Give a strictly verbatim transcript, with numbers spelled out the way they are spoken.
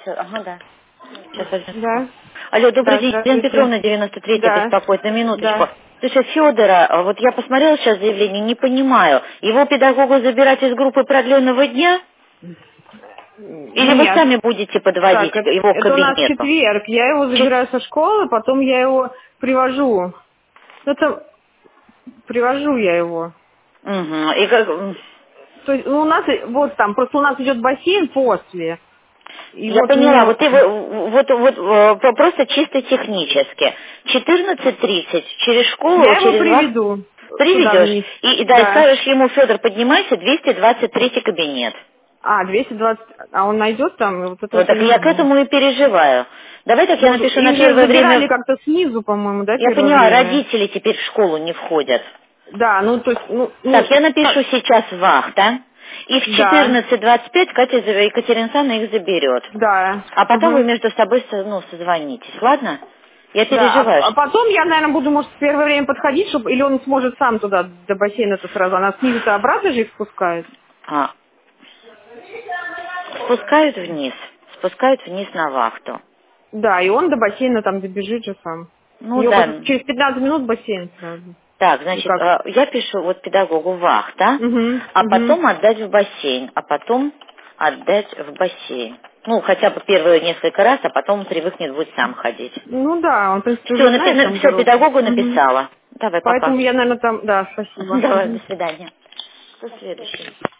Все, ага, да. Сейчас возьму. Да. Алло, добрый Да, день, Елена здравствуйте. Петровна, девяносто третья, Да. беспокоит, на минуточку. Да. Слушай, Федора, вот я посмотрела сейчас заявление, не понимаю, его педагогу забирать из группы продленного дня? Или вы Нет. сами будете подводить Так, это, его к это у нас кабинету? четверг. Я его Чет- забираю со школы, потом я его привожу. Это привожу я его. Мгм. И как... м, То есть, ну, у нас и- вот там, просто у нас идет бассейн после. И Я вот поняла, мне... вот, его, вот, вот э, по- просто чисто технически. четырнадцать тридцать через школу, Я его через вас приведу сюда приведешь. вниз. И, и да, Да. скажешь ему, Федор, поднимайся, двести двадцать третий кабинет. А, двести двадцать. А он найдет там? Вот это Вот вот я так не я к знаю. этому и переживаю. Давай так я Ну, напишу на их же первое забирали время. как-то снизу, по-моему, да, Я первое поняла, время? родители теперь в школу не входят. Да, ну, то есть, ну, Так, ну, я напишу как- сейчас вахта. И в да, четырнадцать двадцать пять Катя, за- Екатерина Александровна их заберет. да, А потом вы угу. между собой со- ну, созвонитесь, ладно? Я Да, переживаю. а, а потом я, наверное, буду, может, в первое время подходить, чтобы, или он сможет сам туда, до бассейна-то сразу. Она снизу-то обратно же их спускает. А, спускают вниз. Спускают вниз на вахту. Да, и он до бассейна там добежит же сам. У Ну него просто да. через пятнадцать минут бассейн сразу. Так, И значит, как? э, я пишу вот педагогу вахта, Угу, а угу. потом отдать в бассейн, а потом отдать в бассейн. Ну, хотя бы первые несколько раз, а потом он привыкнет, будет сам ходить. Ну да, он, в принципе, уже знает Все, там все, дорогу. педагогу Угу. написала. Давай, Поэтому пока. я, наверное, там, да, спасибо. Давай, Мгм. до свидания. Кто следующий?